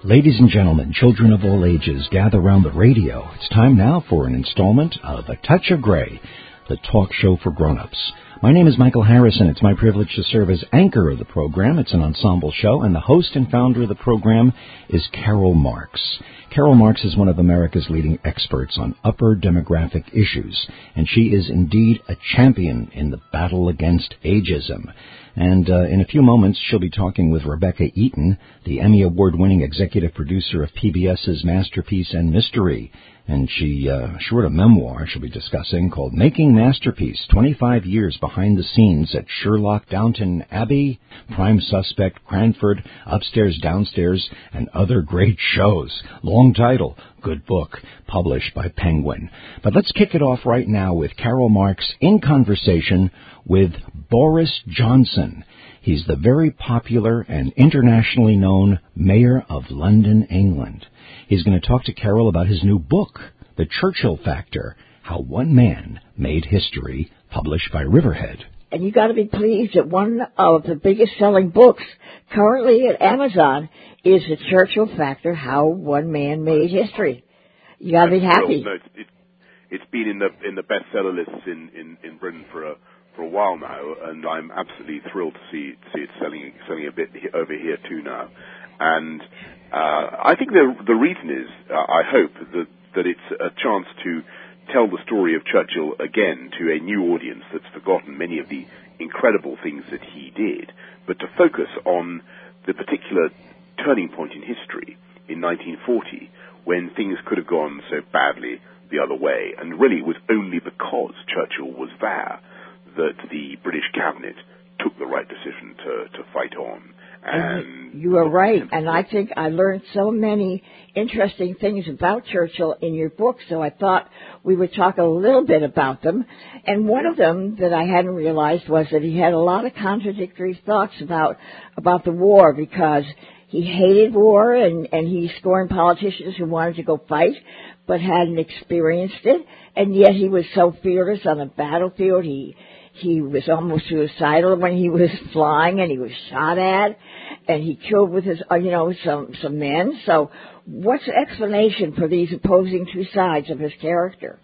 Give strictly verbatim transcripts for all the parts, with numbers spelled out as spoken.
Ladies and gentlemen, children of all ages, gather around the radio. It's time now for an installment of A Touch of Gray, the talk show for grown-ups. My name is Michael Harrison. It's my privilege to serve as anchor of the program. It's an ensemble show, and the host and founder of the program is Carol Marks. Carol Marks is one of America's leading experts on upper demographic issues, and she is indeed a champion in the battle against ageism. And uh, in a few moments, she'll be talking with Rebecca Eaton, the Emmy Award-winning executive producer of PBS's Masterpiece and Mystery. And she, uh, she wrote a memoir she'll be discussing called Making Masterpiece, twenty-five years behind the scenes at Sherlock, Downton Abbey, Prime Suspect, Cranford, Upstairs, Downstairs, and other great shows. Long title, good book, published by Penguin. But let's kick it off right now with Carol Marks in conversation with Boris Johnson. He's the very popular and internationally known mayor of London, England. He's going to talk to Carol about his new book, The Churchill Factor, How One Man Made History, published by Riverhead. And you got to be pleased that one of the biggest selling books currently at Amazon is The Churchill Factor, How One Man Made History. You got to be happy. No, it's, it, it's been in the in the bestseller lists in, in, in Britain for a for a while now, and I'm absolutely thrilled to see see it selling selling a bit over here too now. And uh, I think the the reason is, uh, I hope that that it's a chance to tell the story of Churchill again to a new audience that's forgotten many of the incredible things that he did, but to focus on the particular turning point in history in nineteen forty, when things could have gone so badly the other way. And really it was only because Churchill was there that the British cabinet took the right decision to, to fight on. And, and you are right, and I think I learned so many interesting things about Churchill in your book, so I thought we would talk a little bit about them. And one of them that I hadn't realized was that he had a lot of contradictory thoughts about about the war, because he hated war and, and he scorned politicians who wanted to go fight but hadn't experienced it, and yet he was so fearless on the battlefield. He He was almost suicidal when he was flying, and he was shot at, and he killed with his, uh, you know, some some men. So, what's the explanation for these opposing two sides of his character?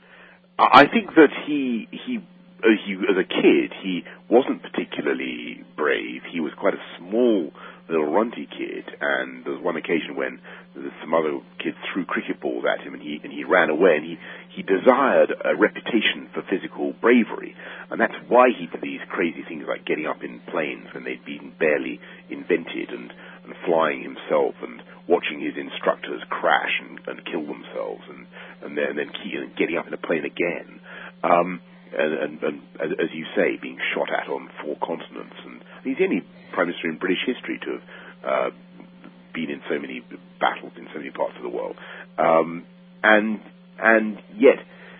I think that he he uh, he as a kid he wasn't particularly brave. He was quite a small little runty kid, and there was one occasion when some other kids threw cricket balls at him, and he and he ran away, and he he desired a reputation for physical bravery, and that's why he did these crazy things like getting up in planes when they'd been barely invented, and, and flying himself, and watching his instructors crash and, and kill themselves, and and then, and then key, and getting up in a plane again, um, and, and, and as you say, being shot at on four continents. And he's the only prime minister in British history to have uh, been in so many battles in so many parts of the world, um, and and yet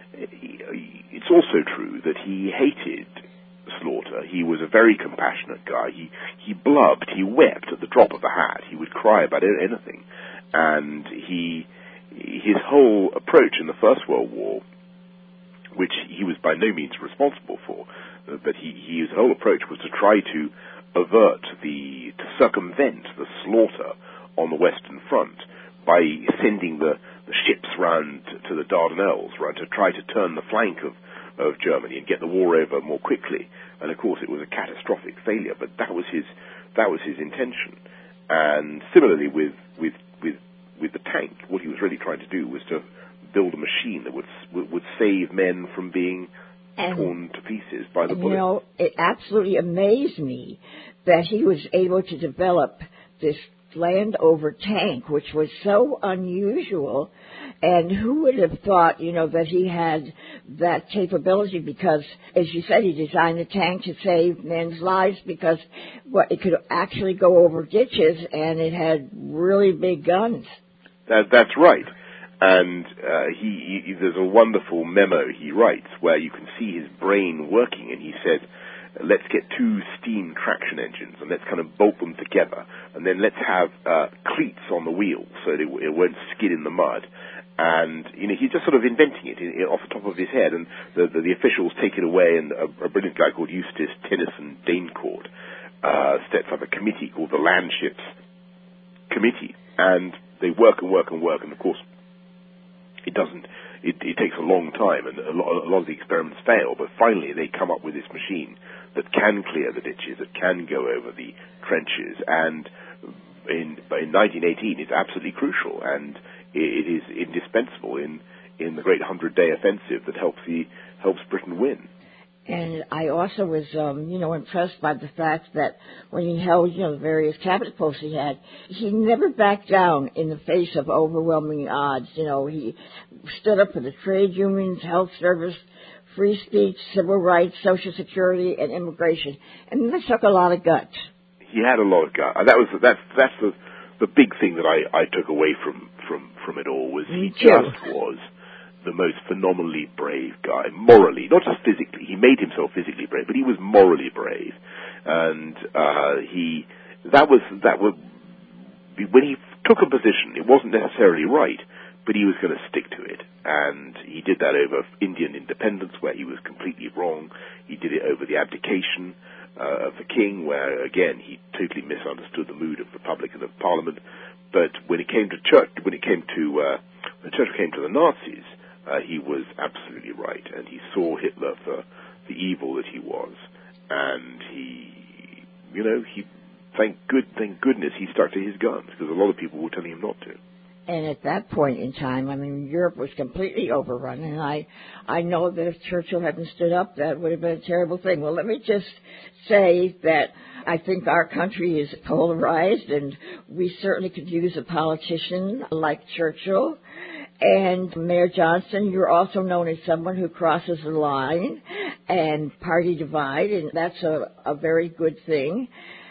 it's also true that he hated slaughter. He was a very compassionate guy. He he blubbed, he wept at the drop of a hat. He would cry about anything, and he his whole approach in the First World War, which he was by no means responsible for, but he, he his whole approach was to try to avert the to circumvent the slaughter on the Western Front by sending the, the ships round to the Dardanelles, right, to try to turn the flank of, of Germany and get the war over more quickly. And of course, it was a catastrophic failure, but that was his that was his intention. And similarly with with with with the tank, what he was really trying to do was to build a machine that would would save men from being and, torn to pieces by the bullet. You know, it absolutely amazed me that he was able to develop this Land Rover tank, which was so unusual, and who would have thought, you know, that he had that capability, because, as you said, he designed the tank to save men's lives, because what, it could actually go over ditches, and it had really big guns. That, that's right. And uh, he, he there's a wonderful memo he writes where you can see his brain working, and he said, let's get two steam traction engines and let's kind of bolt them together, and then let's have uh, cleats on the wheels so that it, it won't skid in the mud. And, you know, he's just sort of inventing it in, in, off the top of his head, and the, the, the officials take it away, and a, a brilliant guy called Eustace Tennyson Danecourt uh, sets up a committee called the Land Ships Committee. And they work and work and work, and of course, it doesn't. It, it takes a long time, and a lot, a lot of the experiments fail. But finally, they come up with this machine that can clear the ditches, that can go over the trenches, and in, in nineteen eighteen, it's absolutely crucial, and it, it is indispensable in in the Great Hundred-Day Offensive that helps the helps Britain win. And I also was, um, you know, impressed by the fact that when he held, you know, the various cabinet posts he had, he never backed down in the face of overwhelming odds. You know, he stood up for the trade unions, health service, free speech, civil rights, Social Security, and immigration. And that took a lot of guts. He had a lot of guts. That was that's that's the the big thing that I, I took away from, from, from it all was he just was the most phenomenally brave guy, morally, not just physically. He made himself physically brave, but he was morally brave, and uh, he that was that was when he took a position. It wasn't necessarily right, but he was going to stick to it, and he did that over Indian independence, where he was completely wrong. He did it over the abdication uh, of the king, where again he totally misunderstood the mood of the public and of Parliament. But when it came to church, when it came to uh, when the church came to the Nazis. Uh, he was absolutely right, and he saw Hitler for the evil that he was, and he, you know, he, thank good, thank goodness he stuck to his guns, because a lot of people were telling him not to. And at that point in time, I mean, Europe was completely overrun, and I, I know that if Churchill hadn't stood up, that would have been a terrible thing. Well, let me just say that I think our country is polarized, and we certainly could use a politician like Churchill. And Mayor Johnson, you're also known as someone who crosses the line and party divide, and that's a, a very good thing.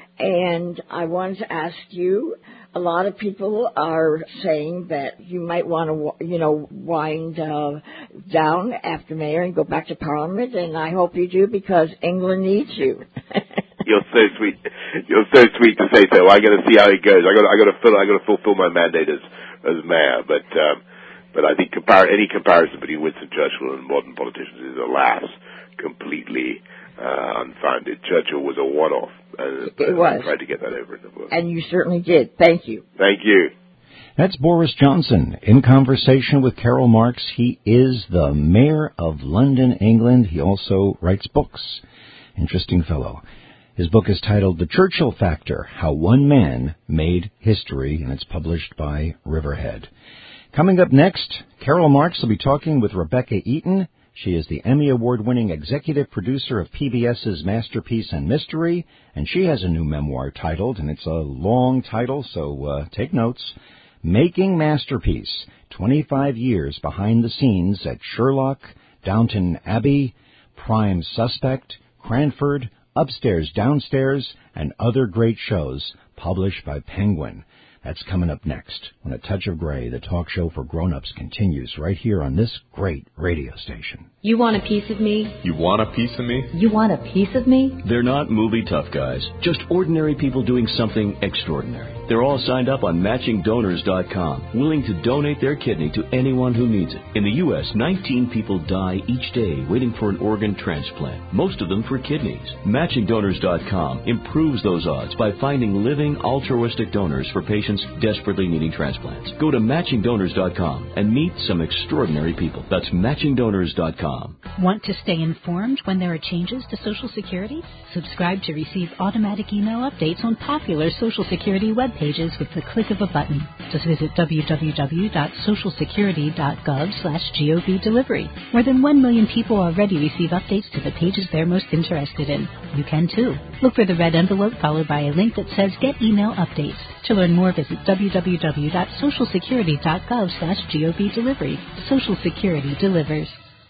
And I wanted to ask you, a lot of people are saying that you might want to, you know, wind uh, down after mayor and go back to Parliament, and I hope you do, because England needs you. You're so sweet. You're so sweet to say so. I got to see how it goes. I got I got to fill I got to fulfill my mandate as as mayor, but. Um, But I think compar- any comparison between Winston Churchill and modern politicians is, alas, completely uh, unfounded. Churchill was a one-off. Uh, it was. I tried to get that over in the book. And you certainly did. Thank you. Thank you. That's Boris Johnson in conversation with Karl Marx. He is the mayor of London, England. He also writes books. Interesting fellow. His book is titled The Churchill Factor, How One Man Made History, and it's published by Riverhead. Coming up next, Karl Marx will be talking with Rebecca Eaton. She is the Emmy Award-winning executive producer of P B S's Masterpiece and Mystery, and she has a new memoir titled, and it's a long title, so uh, take notes, Making Masterpiece, twenty-five years behind the scenes at Sherlock, Downton Abbey, Prime Suspect, Cranford, Upstairs, Downstairs, and other great shows, published by Penguin. That's coming up next when A Touch of Grey, the talk show for grown-ups, continues right here on this great radio station. You want a piece of me? You want a piece of me? You want a piece of me? They're not movie tough guys, just ordinary people doing something extraordinary. They're all signed up on matching donors dot com, willing to donate their kidney to anyone who needs it. In the U S, nineteen people die each day waiting for an organ transplant, most of them for kidneys. matching donors dot com improves those odds by finding living altruistic donors for patients desperately needing transplants. Go to matching donors dot com and meet some extraordinary people. That's matching donors dot com. Want to stay informed when there are changes to Social Security? Subscribe to receive automatic email updates on popular Social Security web pages with the click of a button. Just visit w w w dot social security dot gov slash gov delivery. More than one million people already receive updates to the pages they're most interested in. You can too. Look for the red envelope followed by a link that says Get Email Updates. To learn more, visit w w w dot social security dot gov slash gov delivery. Social Security delivers.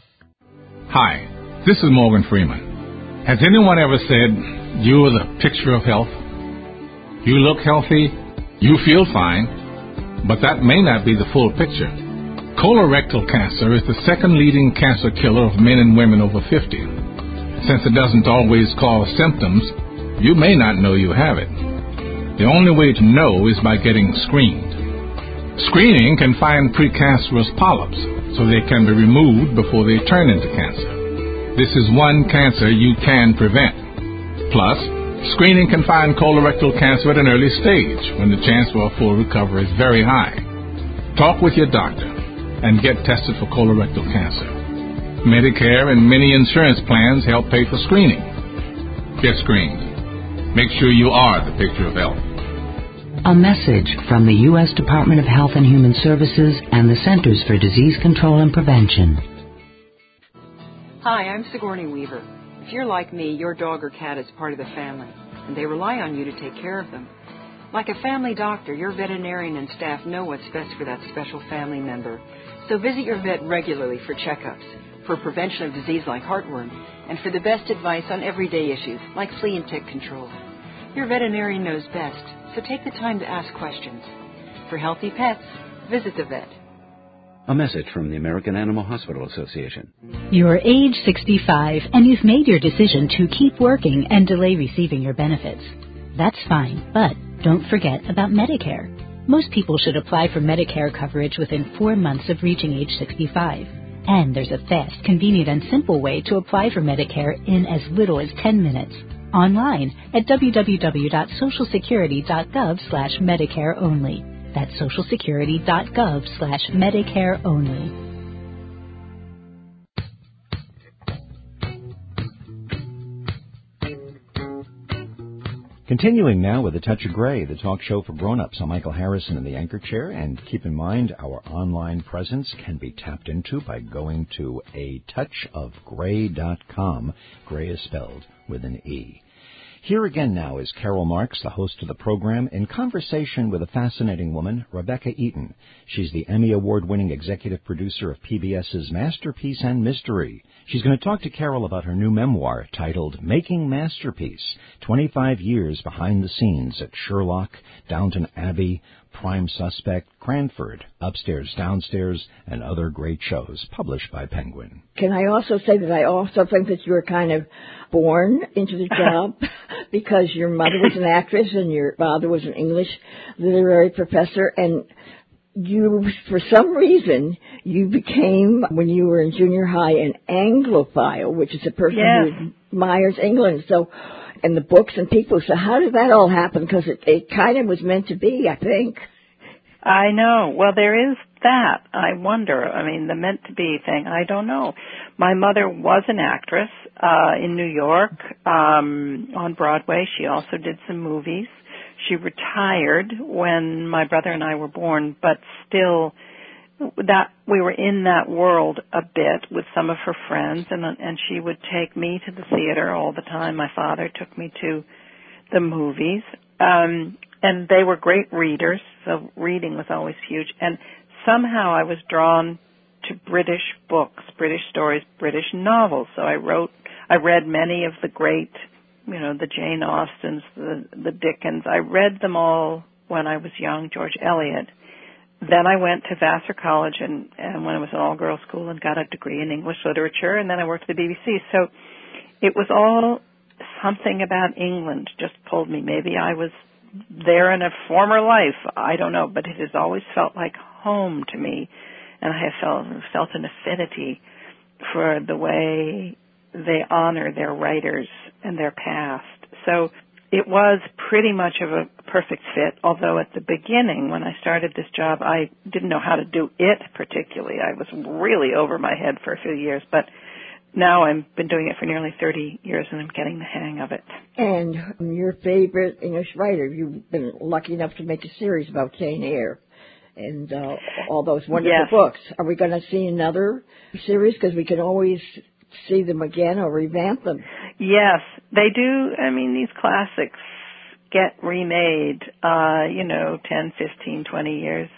Hi, this is Morgan Freeman. Has anyone ever said, you are the picture of health? You look healthy, you feel fine, but that may not be the full picture. Colorectal cancer is the second leading cancer killer of men and women over fifty. Since it doesn't always cause symptoms, you may not know you have it. The only way to know is by getting screened. Screening can find precancerous polyps so they can be removed before they turn into cancer. This is one cancer you can prevent. Plus, screening can find colorectal cancer at an early stage when the chance for a full recovery is very high. Talk with your doctor and get tested for colorectal cancer. Medicare and many insurance plans help pay for screening. Get screened. Make sure you are the picture of health. A message from the U S Department of Health and Human Services and the Centers for Disease Control and Prevention. Hi, I'm Sigourney Weaver. If you're like me, your dog or cat is part of the family, and they rely on you to take care of them. Like a family doctor, your veterinarian and staff know what's best for that special family member. So visit your vet regularly for checkups, for prevention of disease like heartworm, and for the best advice on everyday issues like flea and tick control. Your veterinarian knows best, so take the time to ask questions. For healthy pets, visit the vet. A message from the American Animal Hospital Association. You're age sixty-five and you've made your decision to keep working and delay receiving your benefits. That's fine, but don't forget about Medicare. Most people should apply for Medicare coverage within four months of reaching age sixty-five. And there's a fast, convenient, and simple way to apply for Medicare in as little as ten minutes. Online at w w w dot social security dot gov slash Medicare only. That's social security dot gov slash Medicare only. Continuing now with A Touch of Gray, the talk show for grown-ups. I'm Michael Harrison in the anchor chair, and keep in mind our online presence can be tapped into by going to a touch of gray dot com. Gray is spelled with an E. Here again now is Carol Marks, the host of the program, in conversation with a fascinating woman, Rebecca Eaton. She's the Emmy Award-winning executive producer of P B S's Masterpiece and Mystery. She's going to talk to Carol about her new memoir titled Making Masterpiece, twenty-five years behind the scenes at Sherlock, Downton Abbey, Prime Suspect, Cranford, Upstairs, Downstairs, and other great shows, published by Penguin. Can I also say that I also think that you were kind of born into the job because your mother was an actress and your father was an English literary professor, and you, for some reason, you became, when you were in junior high, an Anglophile, which is a person yes. who admires England. So, and the books and people. So how did that all happen? Because it, it kind of was meant to be, I think. I know. Well, there is that. I wonder. I mean, the meant to be thing, I don't know. My mother was an actress uh, in New York um, on Broadway. She also did some movies. She retired when my brother and I were born, but still that we were in that world a bit with some of her friends, and and she would take me to the theater all the time. My father took me to the movies, um, and they were great readers, so reading was always huge. And somehow I was drawn to British books, British stories, British novels. So I wrote, I read many of the great, you know, the Jane Austens, the, the Dickens. I read them all when I was young, George Eliot. Then I went to Vassar College and, and when it was an all-girls school and got a degree in English literature, and then I worked at the B B C. So it was all something about England just pulled me. Maybe I was there in a former life. I don't know, but it has always felt like home to me, and I have felt, felt an affinity for the way they honor their writers and their past. So it was pretty much of a perfect fit, although at the beginning, when I started this job, I didn't know how to do it particularly. I was really over my head for a few years, but now I've been doing it for nearly thirty years, and I'm getting the hang of it. And your favorite English writer, you've been lucky enough to make a series about Jane Eyre and uh, all those wonderful yes. books. Are we going to see another series? Because we can always see them again or revamp them. Yes, they do. I mean, these classics get remade, uh, you know, ten, fifteen, twenty years.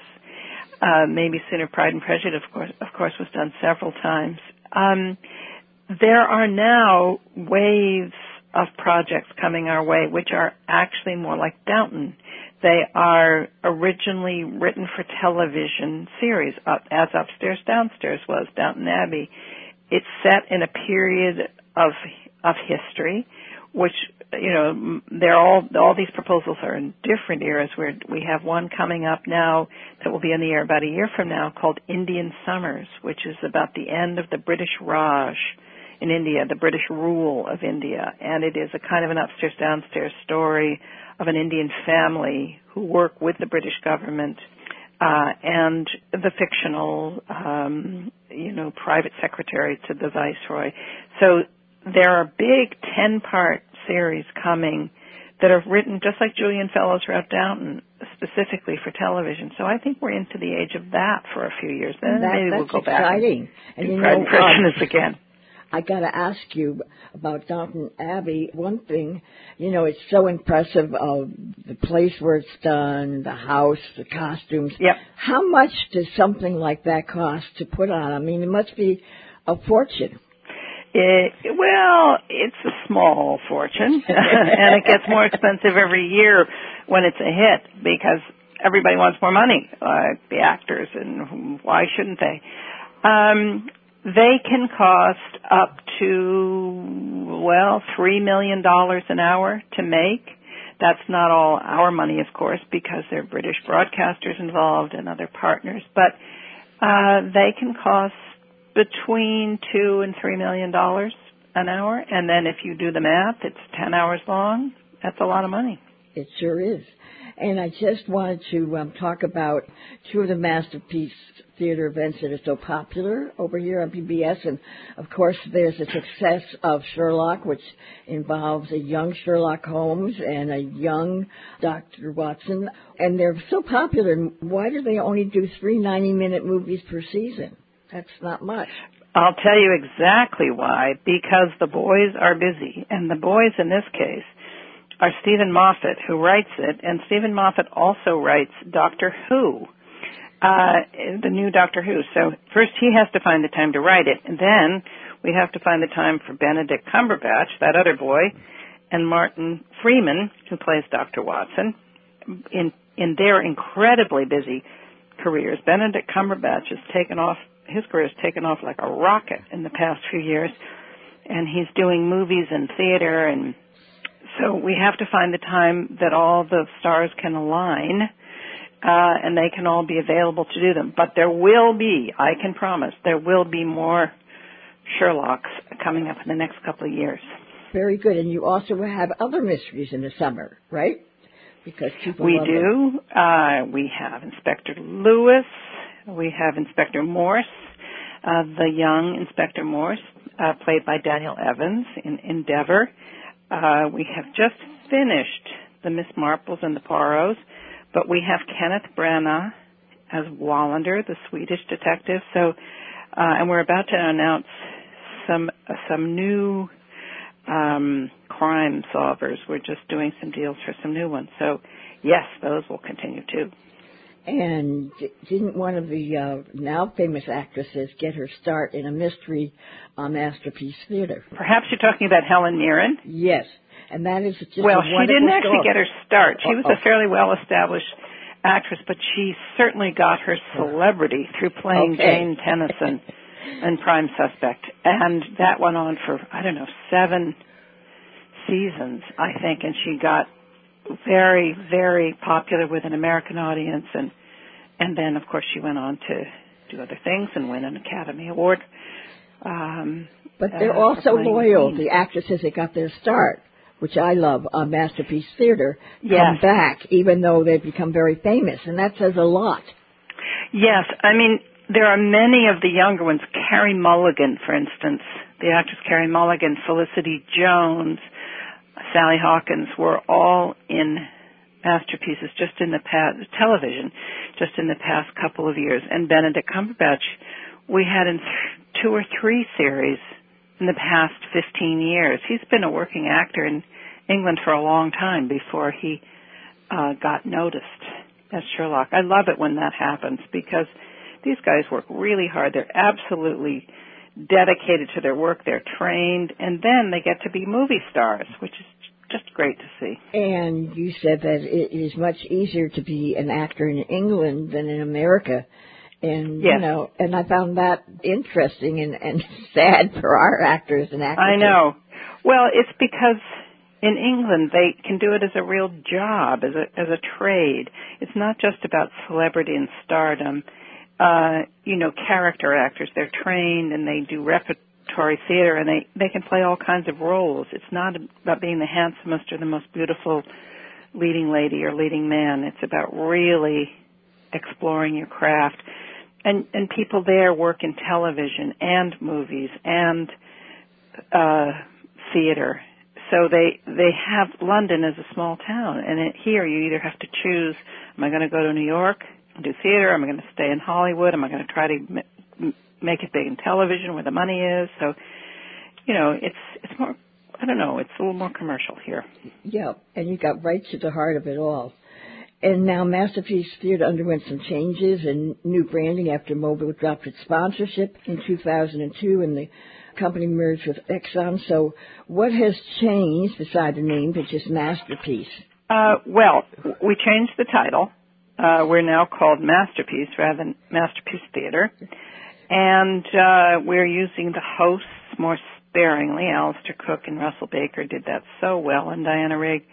Uh, maybe sooner. Pride and Prejudice, of course, of course, was done several times. Um, there are now waves of projects coming our way, which are actually more like Downton. They are originally written for television series, up, as Upstairs, Downstairs was, Downton Abbey. It's set in a period of of history, which, you know, they're all all these proposals are in different eras. Where we have one coming up now that will be in the air about a year from now called Indian Summers, which is about the end of the British Raj in India, the British rule of India, and it is a kind of an upstairs downstairs story of an Indian family who work with the British government uh, and the fictional, um, you know, private secretary to the Viceroy. So there are big ten-part series coming that are written just like Julian Fellowes wrote Downton, specifically for television. So I think we're into the age of that for a few years. Then that, maybe that's we'll go exciting. back and and do you Pride know, and Prejudice um, again. I got to ask you about Downton Abbey. One thing, you know, it's so impressive of the place where it's done, the house, the costumes. Yep. How much does something like that cost to put on? I mean, it must be a fortune. It, well, it's a small fortune, and it gets more expensive every year when it's a hit because everybody wants more money, like the actors, and why shouldn't they? Um, they can cost up to, well, three million dollars an hour to make. That's not all our money, of course, because there are British broadcasters involved and other partners, but uh, they can cost between two and three million dollars an hour, and then if you do the math, it's ten hours long. That's a lot of money. It sure is. And I just wanted to um, talk about two of the Masterpiece Theater events that are so popular over here on P B S. And, of course, there's the success of Sherlock, which involves a young Sherlock Holmes and a young Doctor Watson. And they're so popular. Why do they only do three ninety-minute movies per season? That's not much. I'll tell you exactly why. Because the boys are busy. And the boys, in this case, are Stephen Moffat, who writes it, and Stephen Moffat also writes Doctor Who, uh, the new Doctor Who. So first he has to find the time to write it, and then we have to find the time for Benedict Cumberbatch, that other boy, and Martin Freeman, who plays Doctor Watson, in in their incredibly busy careers. Benedict Cumberbatch has taken off, his career has taken off like a rocket in the past few years, and he's doing movies and theater, and so we have to find the time that all the stars can align, uh, and they can all be available to do them. But there will be, I can promise, there will be more Sherlocks coming up in the next couple of years. Very good. And you also have other mysteries in the summer, right? Because people we love do. Uh, we have Inspector Lewis. We have Inspector Morse, uh, the young Inspector Morse, uh, played by Daniel Evans in Endeavour. Uh, we have just finished the Miss Marples and the Poirots, but we have Kenneth Branagh as Wallander, the Swedish detective. So, uh, and we're about to announce some uh, some new um, crime solvers. We're just doing some deals for some new ones. So, yes, those will continue too. And didn't one of the uh, now famous actresses get her start in a mystery uh, Masterpiece Theater? Perhaps you're talking about Helen Mirren? Yes, and that is just well, a she didn't actually story. get her start. She was Uh-oh. a fairly well-established actress, but she certainly got her celebrity through playing okay. Jane Tennyson in Prime Suspect, and that went on for I don't know seven seasons, I think, and she got very, very popular with an American audience, and and then, of course, she went on to do other things and win an Academy Award. Um, but they're uh, also loyal, the actresses that got their start, which I love on Masterpiece Theater, yes. come back, even though they've become very famous, and that says a lot. Yes, I mean, there are many of the younger ones. Carey Mulligan, for instance, the actress Carey Mulligan, Felicity Jones, Sally Hawkins were all in masterpieces just in the past, television, just in the past couple of years. And Benedict Cumberbatch, we had in th- two or three series in the past fifteen years. He's been a working actor in England for a long time before he uh, got noticed as Sherlock. I love it when that happens because these guys work really hard. They're absolutely dedicated to their work. They're trained, and then they get to be movie stars, which is just great to see. And you said that it is much easier to be an actor in England than in America. And, yes. you know, and I found that interesting and, and sad for our actors and actresses. I know. Well, it's because in England they can do it as a real job, as a as a trade. It's not just about celebrity and stardom. Uh, you know, character actors, they're trained and they do repertory theater and they, they can play all kinds of roles. It's not about being the handsomest or the most beautiful leading lady or leading man. It's about really exploring your craft. And, and people there work in television and movies and uh, theater. So they they have London as a small town, and it, here you either have to choose: am I going to go to New York and do theater? Am I going to stay in Hollywood? Am I going to try to m- make it big in television where the money is? So, you know, it's it's more. I don't know. It's a little more commercial here. Yeah, and you got right to the heart of it all. And now Masterpiece Theater underwent some changes and new branding after Mobil dropped its sponsorship in two thousand two and the company merged with Exxon. So what has changed beside the name to just Masterpiece? Uh, well, we changed the title. Uh, we're now called Masterpiece rather than Masterpiece Theater. And uh, we're using the hosts more sparingly. Alistair Cook and Russell Baker did that so well, and Diana Rigg.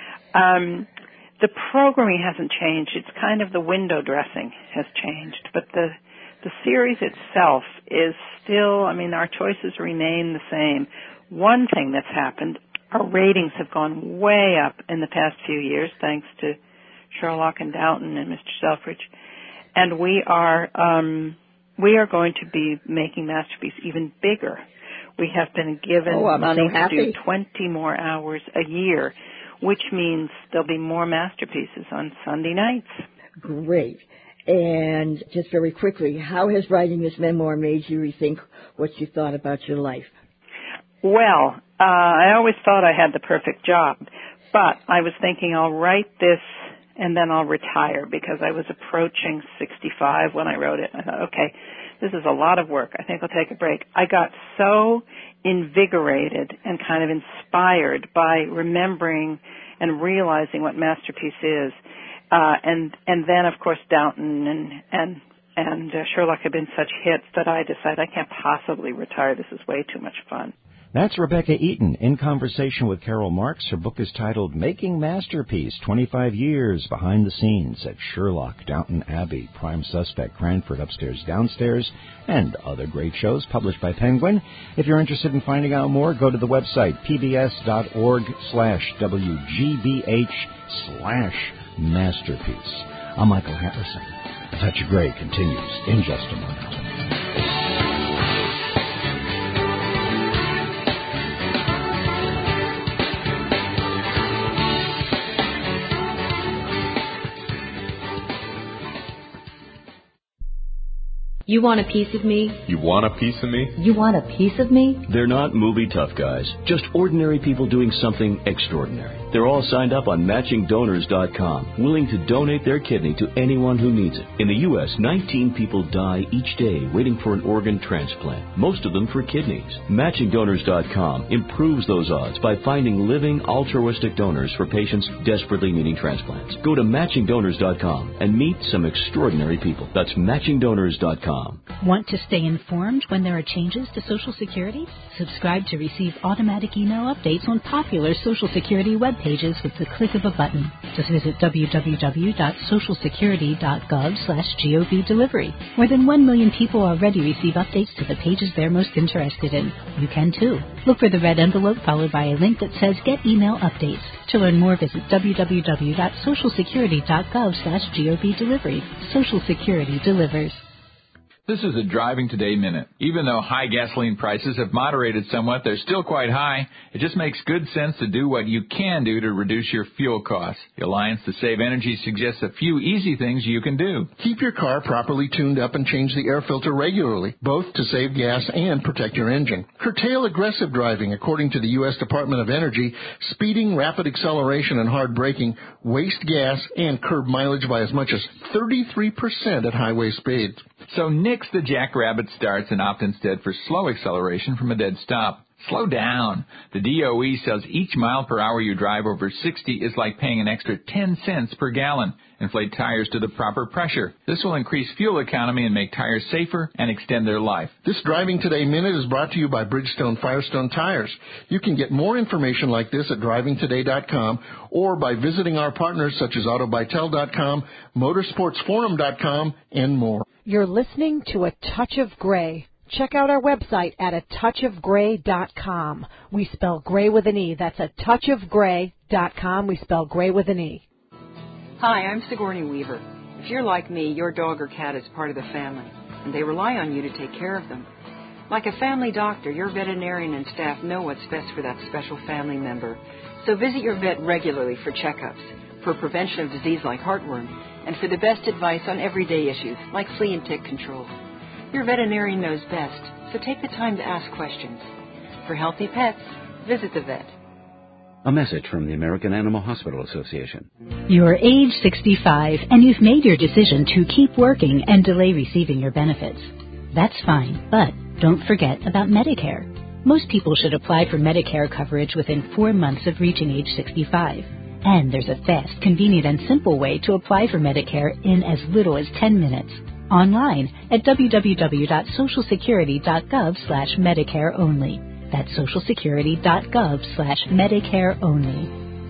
Um, the programming hasn't changed. It's kind of the window dressing has changed. But the the series itself is still, I mean, our choices remain the same. One thing that's happened, our ratings have gone way up in the past few years, thanks to Sherlock and Downton and Mister Selfridge. And we are um, we are going to be making Masterpiece even bigger. We have been given oh, money so to do twenty more hours a year, which means there'll be more Masterpieces on Sunday nights. Great. And just very quickly, how has writing this memoir made you rethink what you thought about your life? Well, uh, I always thought I had the perfect job, but I was thinking I'll write this and then I'll retire because I was approaching sixty-five when I wrote it. I thought, okay, this is a lot of work. I think I'll take a break. I got so invigorated and kind of inspired by remembering and realizing what Masterpiece is. Uh, and, and then, of course, Downton and, and, and uh, Sherlock have been such hits that I decided I can't possibly retire. This is way too much fun. That's Rebecca Eaton in conversation with Carol Marks. Her book is titled Making Masterpiece, twenty-five years Behind the Scenes at Sherlock, Downton Abbey, Prime Suspect, Cranford, Upstairs, Downstairs, and other great shows, published by Penguin. If you're interested in finding out more, go to the website pbs.org slash WGBH slash Masterpiece. I'm Michael Harrison. A Touch of Grey continues in just a moment. You want a piece of me? You want a piece of me? You want a piece of me? They're not movie tough guys, just ordinary people doing something extraordinary. They're all signed up on matching donors dot com, willing to donate their kidney to anyone who needs it. In the U S, nineteen people die each day waiting for an organ transplant, most of them for kidneys. matching donors dot com improves those odds by finding living altruistic donors for patients desperately needing transplants. Go to matching donors dot com and meet some extraordinary people. That's matching donors dot com. Want to stay informed when there are changes to Social Security? Subscribe to receive automatic email updates on popular Social Security web pages with the click of a button. Just visit w w w dot social security dot gov slash gov delivery. More than one million people already receive updates to the pages they're most interested in. You can too. Look for the red envelope followed by a link that says Get Email Updates. To learn more, visit w w w dot social security dot gov slash gov delivery. Social Security delivers. This is a Driving Today Minute. Even though high gasoline prices have moderated somewhat, they're still quite high. It just makes good sense to do what you can do to reduce your fuel costs. The Alliance to Save Energy suggests a few easy things you can do. Keep your car properly tuned up and change the air filter regularly, both to save gas and protect your engine. Curtail aggressive driving. According to the U S Department of Energy, speeding, rapid acceleration, and hard braking waste gas and curb mileage by as much as thirty-three percent at highway speeds. So nix the jackrabbit starts and opt instead for slow acceleration from a dead stop. Slow down. The D O E says each mile per hour you drive over sixty is like paying an extra ten cents per gallon. Inflate tires to the proper pressure. This will increase fuel economy and make tires safer and extend their life. This Driving Today Minute is brought to you by Bridgestone Firestone Tires. You can get more information like this at driving today dot com or by visiting our partners such as auto bytel dot com, motorsports forum dot com, and more. You're listening to A Touch of Gray. Check out our website at a touch of gray dot com. We spell gray with an E. That's a touch of gray dot com. We spell gray with an E. Hi, I'm Sigourney Weaver. If you're like me, your dog or cat is part of the family, and they rely on you to take care of them. Like a family doctor, your veterinarian and staff know what's best for that special family member. So visit your vet regularly for checkups, for prevention of disease like heartworm, and for the best advice on everyday issues like flea and tick control. Your veterinarian knows best, so take the time to ask questions. For healthy pets, visit the vet. A message from the American Animal Hospital Association. You're age sixty-five and you've made your decision to keep working and delay receiving your benefits. That's fine, but don't forget about Medicare. Most people should apply for Medicare coverage within four months of reaching age sixty-five. And there's a fast, convenient, and simple way to apply for Medicare in as little as ten minutes. Online at w w w dot social security dot gov slash Medicare only. That's social security dot gov slash Medicare only.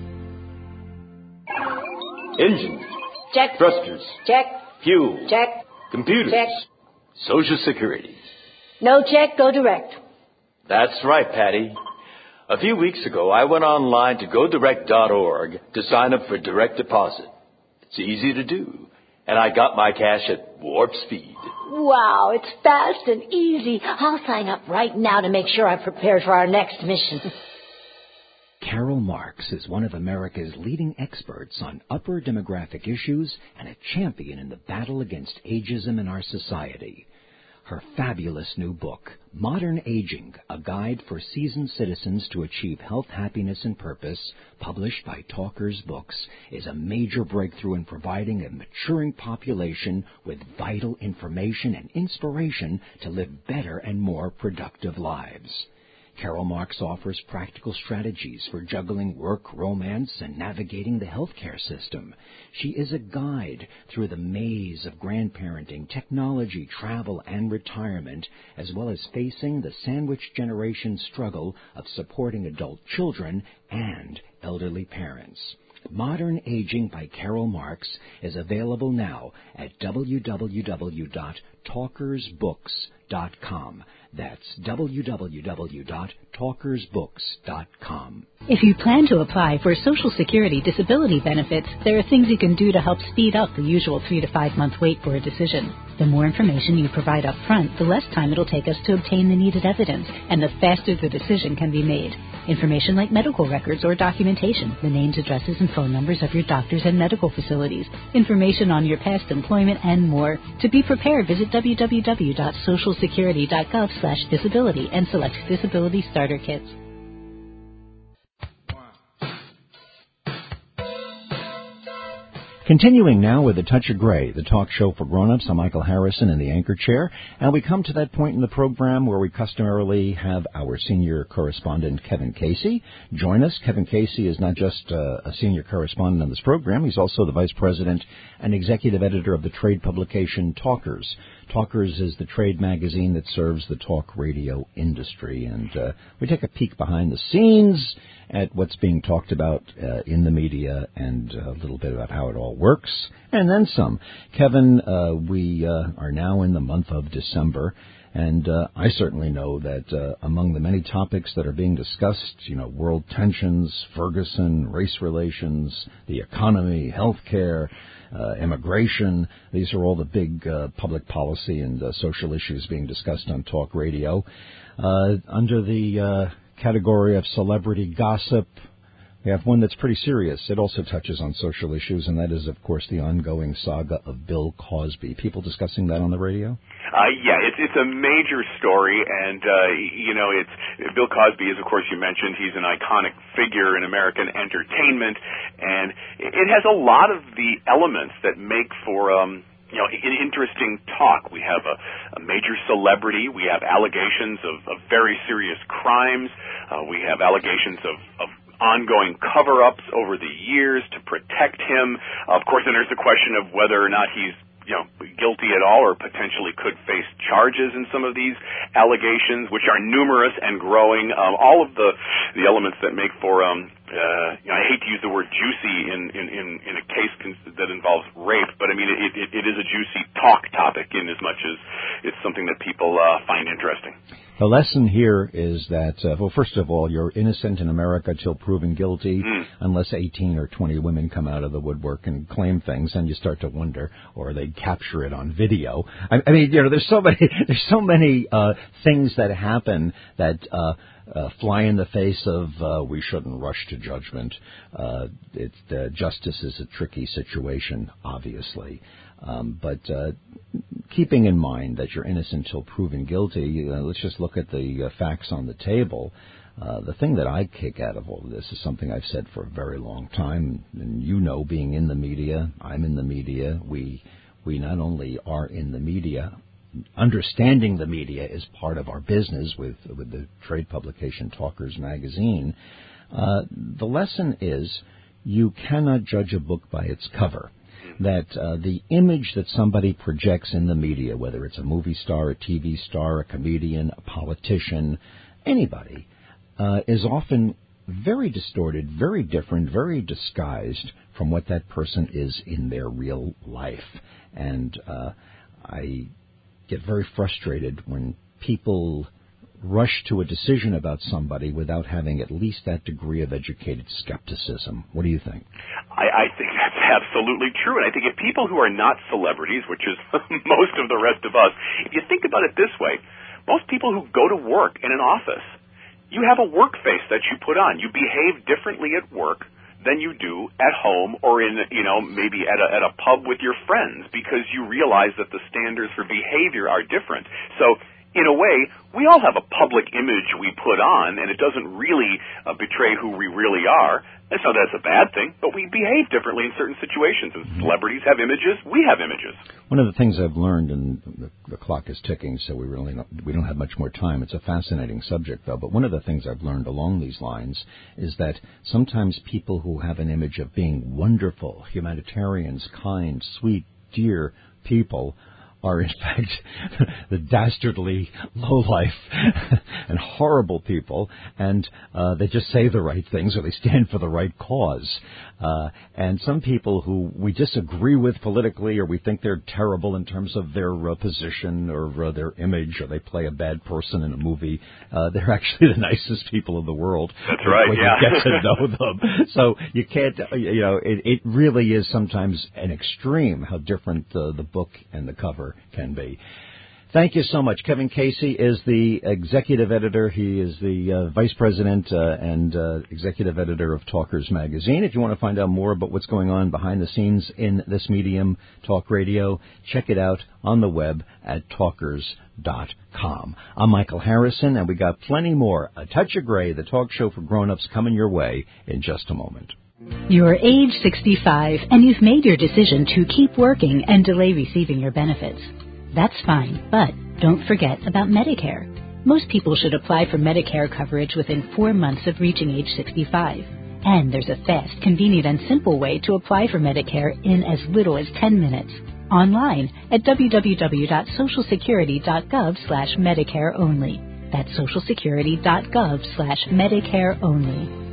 Engines. Check. Thrusters. Check. Fuel. Check. Computers. Check. Social Security. No check, go direct. That's right, Patty. A few weeks ago, I went online to go direct dot org to sign up for direct deposit. It's easy to do, and I got my cash at warp speed. Wow, it's fast and easy. I'll sign up right now to make sure I'm prepared for our next mission. Carol Marks is one of America's leading experts on upper demographic issues and a champion in the battle against ageism in our society. Her fabulous new book, Modern Aging, A Guide for Seasoned Citizens to Achieve Health, Happiness, and Purpose, published by Talkers Books, is a major breakthrough in providing a maturing population with vital information and inspiration to live better and more productive lives. Carol Marks offers practical strategies for juggling work, romance, and navigating the healthcare system. She is a guide through the maze of grandparenting, technology, travel, and retirement, as well as facing the sandwich generation struggle of supporting adult children and elderly parents. Modern Aging by Carol Marks is available now at w w w dot talkers books dot com. That's w w w dot talkers books dot com. If you plan to apply for Social Security disability benefits, there are things you can do to help speed up the usual three to five month wait for a decision. The more information you provide up front, the less time it'll take us to obtain the needed evidence, and the faster the decision can be made. Information like medical records or documentation, the names, addresses, and phone numbers of your doctors and medical facilities, information on your past employment, and more. To be prepared, visit w w w dot social security dot gov slash disability and select Disability Starter Kits. Continuing now with A Touch of Gray, the talk show for grown-ups. I'm Michael Harrison in the anchor chair, and we come to that point in the program where we customarily have our senior correspondent, Kevin Casey, join us. Kevin Casey is not just uh, a senior correspondent on this program, he's also the vice president and executive editor of the trade publication Talkers. Talkers is the trade magazine that serves the talk radio industry, and uh, we take a peek behind the scenes at what's being talked about uh, in the media and a little bit about how it all works, and then some. Kevin, uh, we uh, are now in the month of December, and uh, I certainly know that uh, among the many topics that are being discussed, you know, world tensions, Ferguson, race relations, the economy, health care, uh, immigration, these are all the big uh, public policy and uh, social issues being discussed on talk radio. Uh, under the uh, category of celebrity gossip, we have one that's pretty serious. It also touches on social issues, and that is, of course, the ongoing saga of Bill Cosby. People discussing that on the radio? Uh, yeah, it's it's a major story, and uh, you know, it's Bill Cosby is, of course, you mentioned he's an iconic figure in American entertainment, and it has a lot of the elements that make for um, you know, an interesting talk. We have a, a major celebrity. We have allegations of, of very serious crimes. Uh, we have allegations of, of ongoing cover-ups over the years to protect him. Of course, then there's the question of whether or not he's, you know, guilty at all or potentially could face charges in some of these allegations, which are numerous and growing. Um, all of the, the elements that make for, um, uh, you know, I hate to use the word juicy in, in, in, in a case that involves rape, but I mean, it, it, it is a juicy talk topic in as much as it's something that people uh, find interesting. The lesson here is that, uh, well, first of all, you're innocent in America till proven guilty, mm. unless eighteen or twenty women come out of the woodwork and claim things, and you start to wonder, or they capture it on video. I, I mean, you know, there's so many, there's so many uh, things that happen that uh, uh, fly in the face of uh, we shouldn't rush to judgment. Uh, it, uh, justice is a tricky situation, obviously. Um, but uh, keeping in mind that you're innocent till proven guilty, uh, let's just look at the uh, facts on the table. Uh, the thing that I kick out of all of this is something I've said for a very long time, and you know, being in the media, I'm in the media. We we not only are in the media, understanding the media is part of our business with with the trade publication Talkers Magazine. Uh, the lesson is you cannot judge a book by its cover. That uh, the image that somebody projects in the media, whether it's a movie star, a T V star, a comedian, a politician, anybody, uh, is often very distorted, very different, very disguised from what that person is in their real life. And uh, I get very frustrated when people rush to a decision about somebody without having at least that degree of educated skepticism. What do you think? I, I think that's absolutely true. And I think if people who are not celebrities, which is most of the rest of us, if you think about it this way, most people who go to work in an office, you have a work face that you put on. You behave differently at work than you do at home or in, you know, maybe at a, at a pub with your friends, because you realize that the standards for behavior are different. So, in a way, we all have a public image we put on, and it doesn't really uh, betray who we really are. It's not that it's a bad thing, but we behave differently in certain situations. And celebrities have images, we have images. One of the things I've learned, and the, the clock is ticking, so we really don't, we don't have much more time. It's a fascinating subject, though. But one of the things I've learned along these lines is that sometimes people who have an image of being wonderful, humanitarians, kind, sweet, dear people are in fact the dastardly, low-life, and horrible people, and uh, they just say the right things or they stand for the right cause. Uh, and some people who we disagree with politically, or we think they're terrible in terms of their uh, position or uh, their image, or they play a bad person in a movie, uh, they're actually the nicest people in the world. That's right, when yeah. you get to know them. So you can't, you know, it, it really is sometimes an extreme how different uh, the book and the cover can be. Thank you so much. Kevin Casey is the executive editor. He is the uh, vice president uh, and uh, executive editor of Talkers Magazine. If you want to find out more about what's going on behind the scenes in this medium, talk radio, check it out on the web at talkers dot com. I'm Michael Harrison, and we got plenty more. A Touch of Gray, the talk show for grown-ups, coming your way in just a moment. You're age sixty-five, and you've made your decision to keep working and delay receiving your benefits. That's fine, but don't forget about Medicare. Most people should apply for Medicare coverage within four months of reaching age sixty-five. And there's a fast, convenient, and simple way to apply for Medicare in as little as ten minutes. Online at w w w dot social security dot gov slash Medicare only. That's social security dot gov slash Medicare only.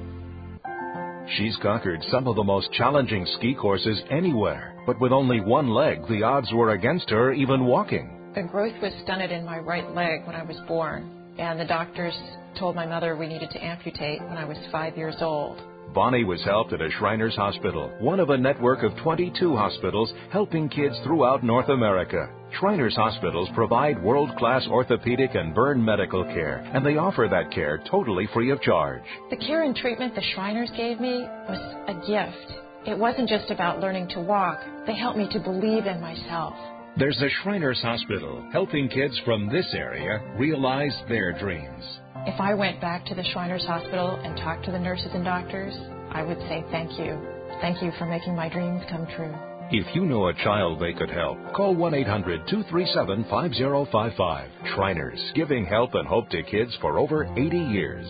She's conquered some of the most challenging ski courses anywhere. But with only one leg, the odds were against her even walking. The growth was stunted in my right leg when I was born. And the doctors told my mother we needed to amputate when I was five years old. Bonnie was helped at a Shriners Hospital, one of a network of twenty-two hospitals helping kids throughout North America. Shriners Hospitals provide world-class orthopedic and burn medical care, and they offer that care totally free of charge. The care and treatment the Shriners gave me was a gift. It wasn't just about learning to walk. They helped me to believe in myself. There's a Shriners Hospital helping kids from this area realize their dreams. If I went back to the Shriners Hospital and talked to the nurses and doctors, I would say thank you. Thank you for making my dreams come true. If you know a child they could help, call one eight hundred two three seven five zero five five. Shriners, giving help and hope to kids for over eighty years.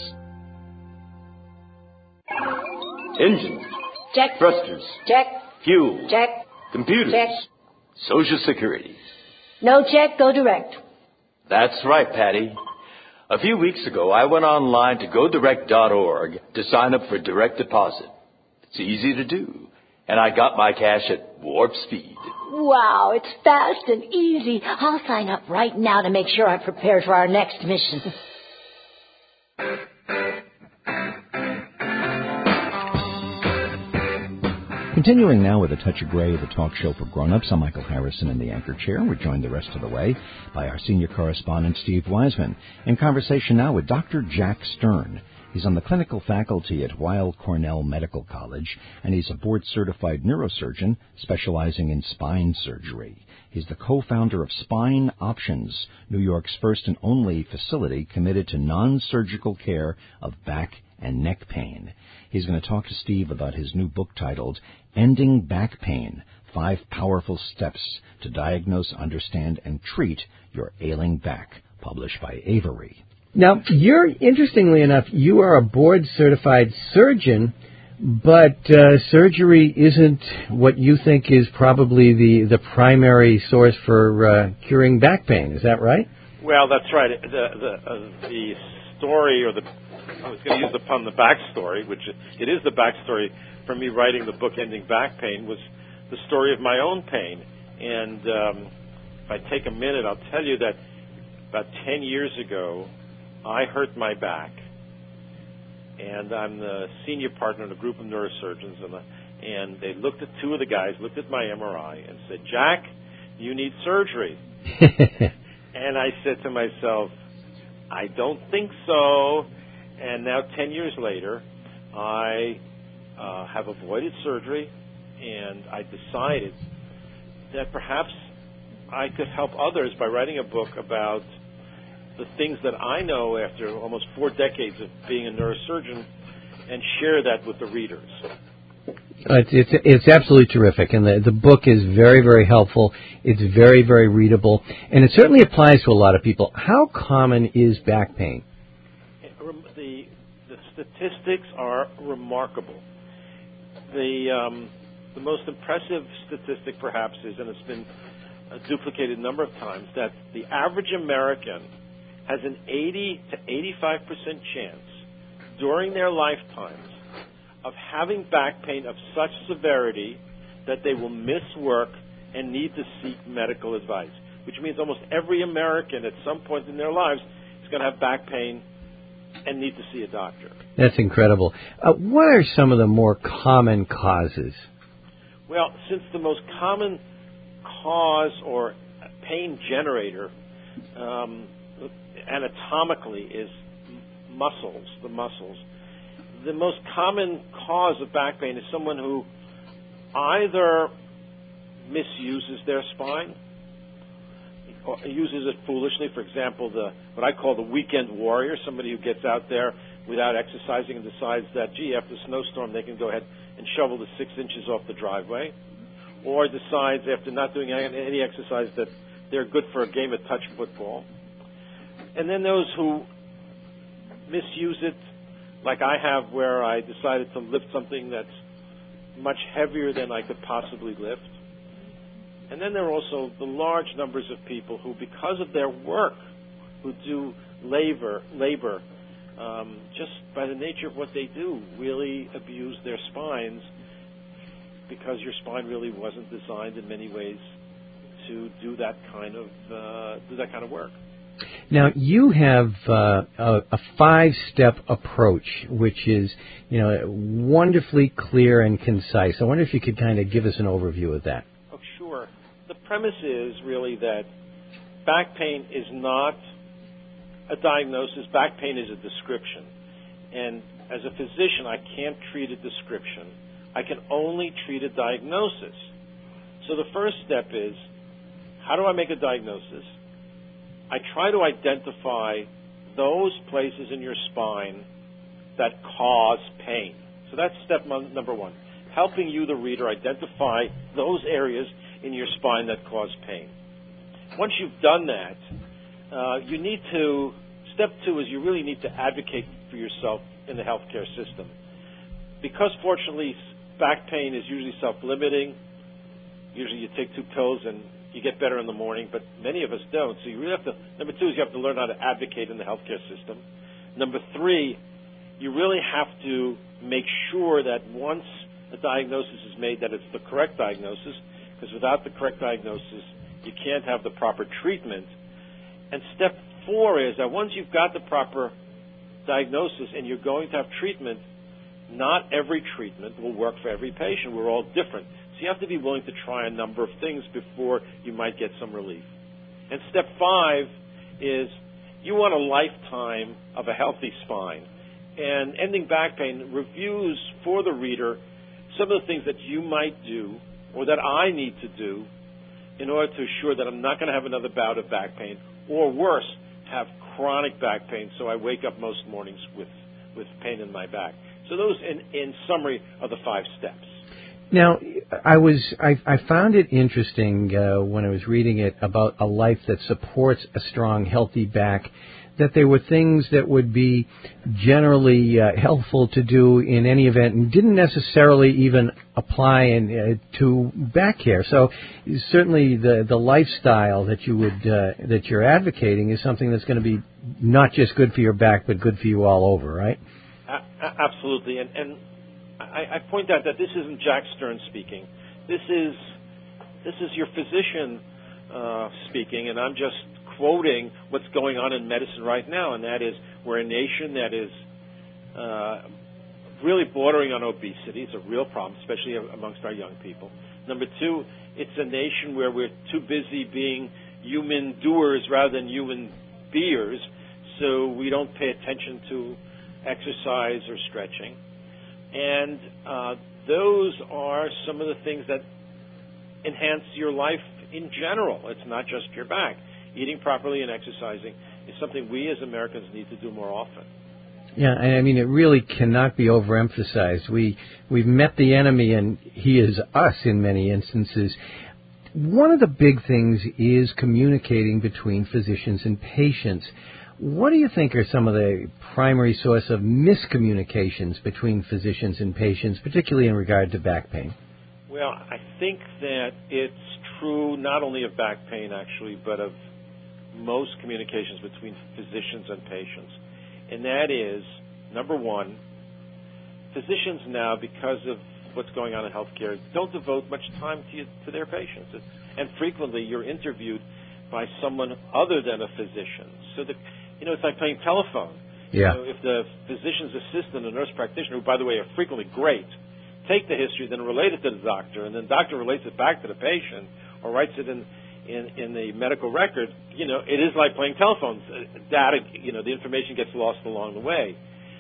Engines. Check. Thrusters. Check. Fuel. Check. Computers. Check. Social Security. No check, go direct. That's right, Patty. A few weeks ago, I went online to go direct dot org to sign up for direct deposit. It's easy to do, and I got my cash at warp speed. Wow, it's fast and easy. I'll sign up right now to make sure I'm prepared for our next mission. Continuing now with A Touch of Gray, the talk show for grown-ups. I'm Michael Harrison in the anchor chair. We're joined the rest of the way by our senior correspondent, Steve Wiseman, in conversation now with Doctor Jack Stern. He's on the clinical faculty at Weill Cornell Medical College, and he's a board-certified neurosurgeon specializing in spine surgery. He's the co-founder of Spine Options, New York's first and only facility committed to non-surgical care of back and neck pain. He's going to talk to Steve about his new book titled Ending Back Pain, Five Powerful Steps to Diagnose, Understand, and Treat Your Ailing Back, published by Avery. Now, you're, interestingly enough, you are a board-certified surgeon, but uh, surgery isn't what you think is probably the, the primary source for uh, curing back pain. Is that right? Well, that's right. The, the, uh, the story, or the, I was going to use the pun, the backstory, which it is the backstory for me writing the book Ending Back Pain, was the story of my own pain. And um, if I take a minute, I'll tell you that about ten years ago, I hurt my back, and I'm the senior partner in a group of neurosurgeons, and, the, and they looked at two of the guys, looked at my M R I, and said, "Jack, you need surgery." And I said to myself, "I don't think so." And now, ten years later, I uh, have avoided surgery, and I decided that perhaps I could help others by writing a book about the things that I know after almost four decades of being a neurosurgeon, and share that with the readers. Uh, it's, it's it's absolutely terrific, and the the book is very, very helpful. It's very, very readable, and it certainly applies to a lot of people. How common is back pain? The the statistics are remarkable. The um, the most impressive statistic, perhaps, is, and it's been uh, duplicated a number of times, that the average American has an eighty to eighty-five percent chance during their lifetimes of having back pain of such severity that they will miss work and need to seek medical advice, which means almost every American at some point in their lives is going to have back pain and need to see a doctor. That's incredible. Uh, what are some of the more common causes? Well, since the most common cause or pain generator um, anatomically is muscles, the muscles, the most common cause of back pain is someone who either misuses their spine or uses it foolishly. For example, the what I call the weekend warrior, somebody who gets out there without exercising and decides that, gee, after a snowstorm they can go ahead and shovel the six inches off the driveway, or decides after not doing any exercise that they're good for a game of touch football. And then those who misuse it, like I have, where I decided to lift something that's much heavier than I could possibly lift. And then there are also the large numbers of people who, because of their work, who do labor, labor, um, just by the nature of what they do, really abuse their spines, because your spine really wasn't designed in many ways to do that kind of uh, do that kind of work. Now, you have uh, a, a five-step approach, which is, you know, wonderfully clear and concise. I wonder if you could kind of give us an overview of that. Oh, sure. The premise is really that back pain is not a diagnosis. Back pain is a description. And as a physician, I can't treat a description. I can only treat a diagnosis. So the first step is, how do I make a diagnosis? I try to identify those places in your spine that cause pain. So that's step number one, helping you, the reader, identify those areas in your spine that cause pain. Once you've done that, uh, you need to, step two is you really need to advocate for yourself in the healthcare system. Because fortunately, back pain is usually self-limiting. Usually you take two pills and you get better in the morning, but many of us don't. So you really have to, number two is you have to learn how to advocate in the healthcare system. Number three, you really have to make sure that once a diagnosis is made, that it's the correct diagnosis, because without the correct diagnosis, you can't have the proper treatment. And step four is that once you've got the proper diagnosis and you're going to have treatment, not every treatment will work for every patient. We're all different. So you have to be willing to try a number of things before you might get some relief. And step five is you want a lifetime of a healthy spine. And Ending Back Pain reviews for the reader some of the things that you might do or that I need to do in order to assure that I'm not going to have another bout of back pain, or worse, have chronic back pain, so I wake up most mornings with, with pain in my back. So those, in, in summary, are the five steps. Now, I was I, I found it interesting uh, when I was reading it about a life that supports a strong, healthy back, that there were things that would be generally uh, helpful to do in any event and didn't necessarily even apply in, uh, to back care. So certainly the, the lifestyle that you would uh, that you're advocating is something that's going to be not just good for your back, but good for you all over, right? A- absolutely. And, and I, I point out that this isn't Jack Stern speaking. This is this is your physician uh, speaking, and I'm just quoting what's going on in medicine right now, and that is we're a nation that is uh, really bordering on obesity. It's a real problem, especially amongst our young people. Number two, it's a nation where we're too busy being human doers rather than human beers, so we don't pay attention to exercise or stretching. And uh, those are some of the things that enhance your life in general. It's not just your back. Eating properly and exercising is something we as Americans need to do more often. Yeah, I mean, it really cannot be overemphasized. We, we've met the enemy, and he is us in many instances. One of the big things is communicating between physicians and patients. What do you think are some of the primary source of miscommunications between physicians and patients, particularly in regard to back pain? Well, I think that it's true not only of back pain, actually, but of most communications between physicians and patients. And that is, number one, physicians now, because of what's going on in healthcare, don't devote much time to, you, to their patients. And frequently you're interviewed by someone other than a physician. So, the, you know, it's like playing telephone. Yeah. You know, if the physician's assistant, a nurse practitioner, who, by the way, are frequently great, take the history, then relate it to the doctor, and then the doctor relates it back to the patient or writes it in In, in the medical record, you know, it is like playing telephones. Data, you know, the information gets lost along the way.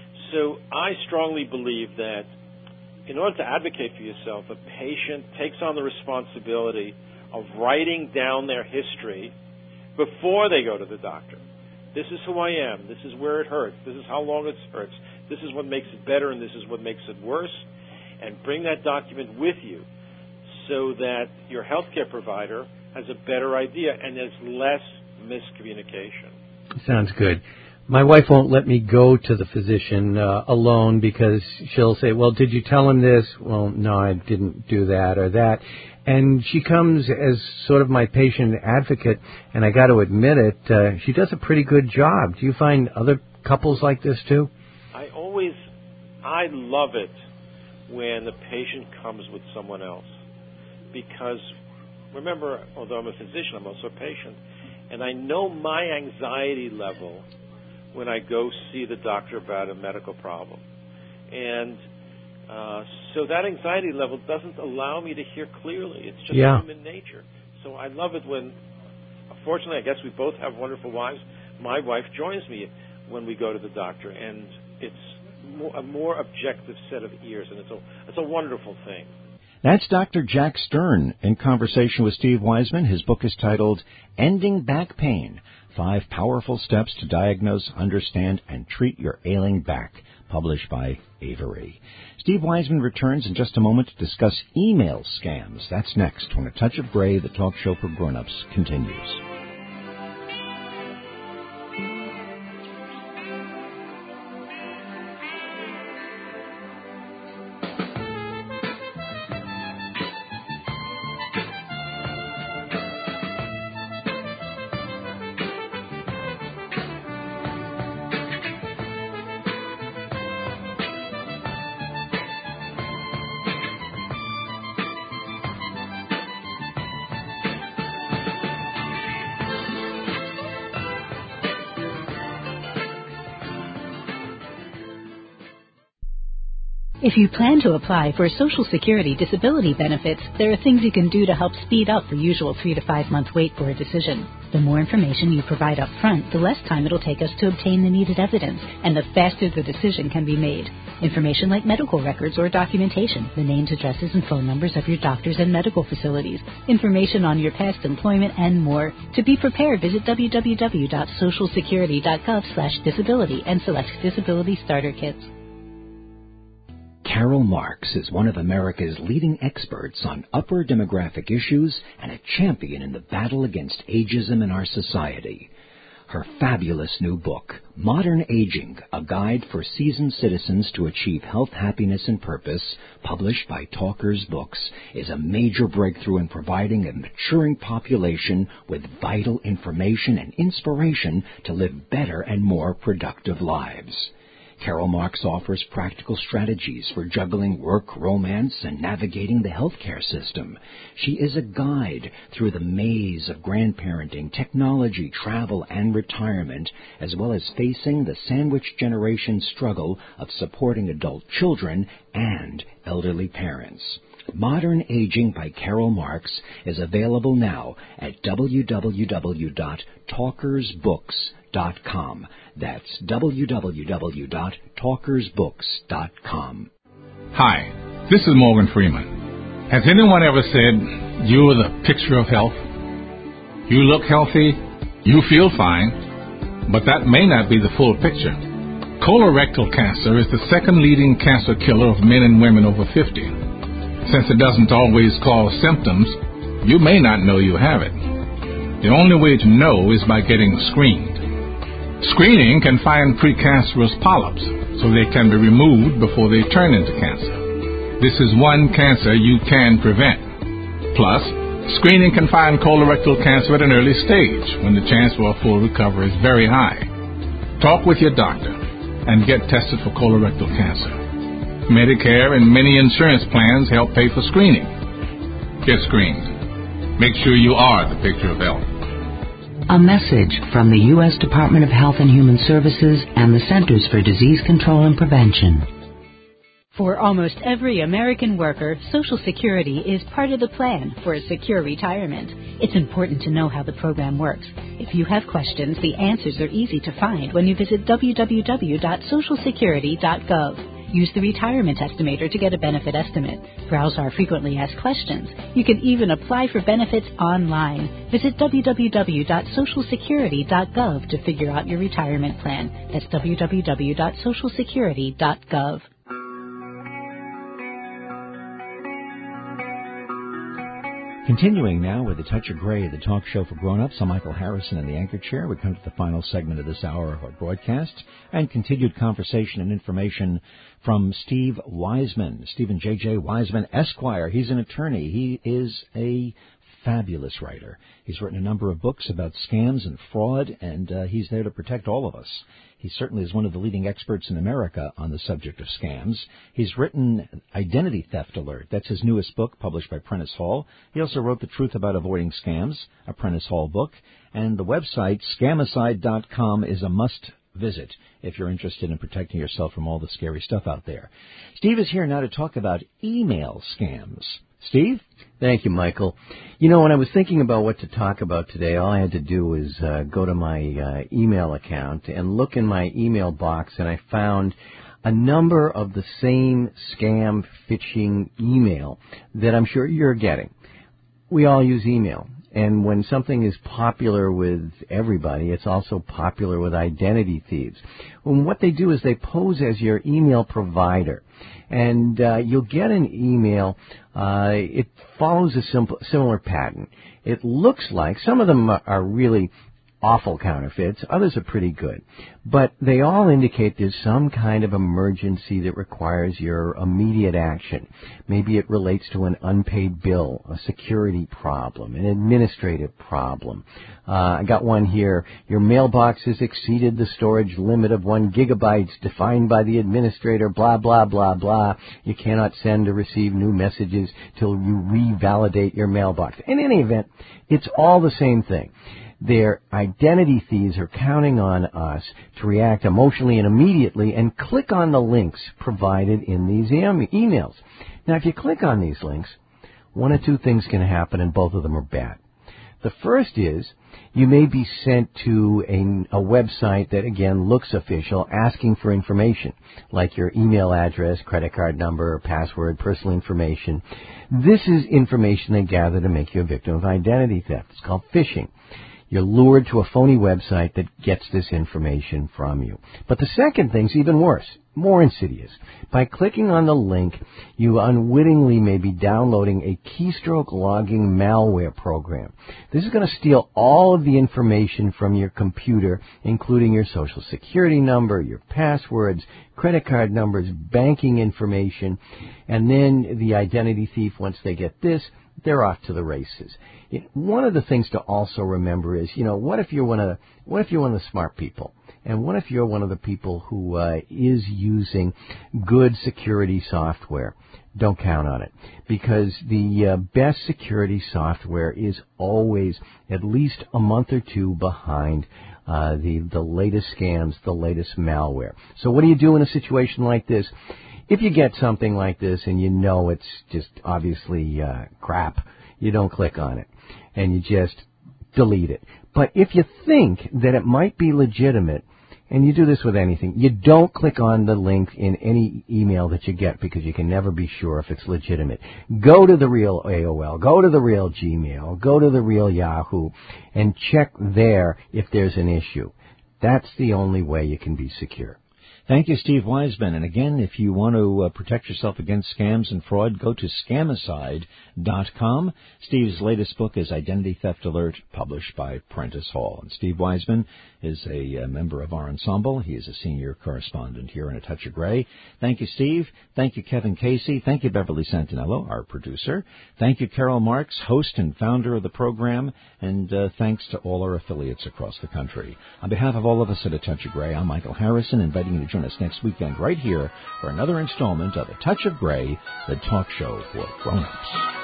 So I strongly believe that in order to advocate for yourself, a patient takes on the responsibility of writing down their history before they go to the doctor. This is who I am. This is where it hurts. This is how long it hurts. This is what makes it better, and this is what makes it worse. And bring that document with you so that your healthcare provider has a better idea and there's less miscommunication. Sounds good. My wife won't let me go to the physician uh, alone because she'll say, well, did you tell him this? Well, no, I didn't do that or that. And she comes as sort of my patient advocate, and I got to admit it, uh, she does a pretty good job. Do you find other couples like this too? I always, I love it when the patient comes with someone else because, remember, although I'm a physician, I'm also a patient, and I know my anxiety level when I go see the doctor about a medical problem. And uh, so that anxiety level doesn't allow me to hear clearly. It's just yeah. human nature. So I love it when, fortunately, I guess we both have wonderful wives. My wife joins me when we go to the doctor, and it's more, a more objective set of ears, and it's a, it's a wonderful thing. That's Doctor Jack Stern in conversation with Steve Wiseman. His book is titled Ending Back Pain, Five Powerful Steps to Diagnose, Understand, and Treat Your Ailing Back, published by Avery. Steve Wiseman returns in just a moment to discuss email scams. That's next when A Touch of Gray, the talk show for grown-ups, continues. If you plan to apply for Social Security disability benefits, there are things you can do to help speed up the usual three to five month wait for a decision. The more information you provide up front, the less time it'll take us to obtain the needed evidence, and the faster the decision can be made. Information like medical records or documentation, the names, addresses, and phone numbers of your doctors and medical facilities, information on your past employment, and more. To be prepared, visit w w w dot social security dot gov slash disability and select Disability Starter Kits. Carol Marks is one of America's leading experts on upper demographic issues and a champion in the battle against ageism in our society. Her fabulous new book, Modern Aging, A Guide for Seasoned Citizens to Achieve Health, Happiness, and Purpose, published by Talkers Books, is a major breakthrough in providing a maturing population with vital information and inspiration to live better and more productive lives. Carol Marks offers practical strategies for juggling work, romance, and navigating the healthcare system. She is a guide through the maze of grandparenting, technology, travel, and retirement, as well as facing the sandwich generation struggle of supporting adult children and elderly parents. Modern Aging by Carol Marks is available now at w w w dot talkers books dot com. That's w w w dot talkers books dot com. Hi, this is Morgan Freeman. Has anyone ever said you're the picture of health? You look healthy, you feel fine, but that may not be the full picture. Colorectal cancer is the second leading cancer killer of men and women over fifty. Since it doesn't always cause symptoms, you may not know you have it. The only way to know is by getting screened. Screening can find precancerous polyps, so they can be removed before they turn into cancer. This is one cancer you can prevent. Plus, screening can find colorectal cancer at an early stage, when the chance for a full recovery is very high. Talk with your doctor and get tested for colorectal cancer. Medicare and many insurance plans help pay for screening. Get screened. Make sure you are the picture of health. A message from the U S Department of Health and Human Services and the Centers for Disease Control and Prevention. For almost every American worker, Social Security is part of the plan for a secure retirement. It's important to know how the program works. If you have questions, the answers are easy to find when you visit w w w dot social security dot gov. Use the Retirement Estimator to get a benefit estimate. Browse our frequently asked questions. You can even apply for benefits online. Visit w w w dot social security dot gov to figure out your retirement plan. That's w w w dot social security dot gov. Continuing now with A Touch of Gray, the talk show for grown-ups. I'm Michael Harrison in the anchor chair. We come to the final segment of this hour of our broadcast and continued conversation and information from Steve Wiseman, Stephen J J. Wiseman, Esquire. He's an attorney. He is a fabulous writer. He's written a number of books about scams and fraud, and uh, he's there to protect all of us. He certainly is one of the leading experts in America on the subject of scams. He's written Identity Theft Alert. That's his newest book, published by Prentice Hall. He also wrote The Truth About Avoiding Scams, a Prentice Hall book. And the website, scamicide dot com, is a must visit if you're interested in protecting yourself from all the scary stuff out there. Steve is here now to talk about email scams. Steve? Thank you, Michael. You know, when I was thinking about what to talk about today, all I had to do was uh, go to my uh, email account and look in my email box, and I found a number of the same scam phishing email that I'm sure you're getting. We all use email. And when something is popular with everybody, it's also popular with identity thieves. And what they do is they pose as your email provider. And uh, you'll get an email. Uh, it follows a simple, similar pattern. It looks like some of them are really awful counterfeits. Others are pretty good. But they all indicate there's some kind of emergency that requires your immediate action. Maybe it relates to an unpaid bill, a security problem, an administrative problem. Uh, I got one here. Your mailbox has exceeded the storage limit of one gigabytes defined by the administrator, blah, blah, blah, blah. You cannot send or receive new messages till you revalidate your mailbox. In any event, it's all the same thing. Their identity thieves are counting on us to react emotionally and immediately and click on the links provided in these e- emails. Now, if you click on these links, one of two things can happen, and both of them are bad. The first is you may be sent to a, a website that, again, looks official, asking for information, like your email address, credit card number, password, personal information. This is information they gather to make you a victim of identity theft. It's called phishing. You're lured to a phony website that gets this information from you. But the second thing's even worse, more insidious. By clicking on the link, you unwittingly may be downloading a keystroke logging malware program. This is going to steal all of the information from your computer, including your social security number, your passwords, credit card numbers, banking information, and then the identity thief, once they get this, they're off to the races. One of the things to also remember is, you know, what if you're one of the, what if you're one of the smart people? And what if you're one of the people who uh, is using good security software? Don't count on it, because the uh, best security software is always at least a month or two behind uh, the the latest scams, the latest malware. So what do you do in a situation like this? If you get something like this and you know it's just obviously uh, crap, you don't click on it and you just delete it. But if you think that it might be legitimate, and you do this with anything, you don't click on the link in any email that you get, because you can never be sure if it's legitimate. Go to the real A O L, go to the real Gmail, go to the real Yahoo, and check there if there's an issue. That's the only way you can be secure. Thank you, Steve Wiseman. And again, if you want to uh, protect yourself against scams and fraud, go to scamicide dot com. Steve's latest book is Identity Theft Alert, published by Prentice Hall. And Steve Wiseman is a uh, member of our ensemble. He is a senior correspondent here in A Touch of Gray. Thank you, Steve. Thank you, Kevin Casey. Thank you, Beverly Santinello, our producer. Thank you, Carol Marks, host and founder of the program. And uh, thanks to all our affiliates across the country. On behalf of all of us at A Touch of Gray, I'm Michael Harrison, inviting you to join us next weekend right here for another installment of A Touch of Gray, the talk show for grown-ups.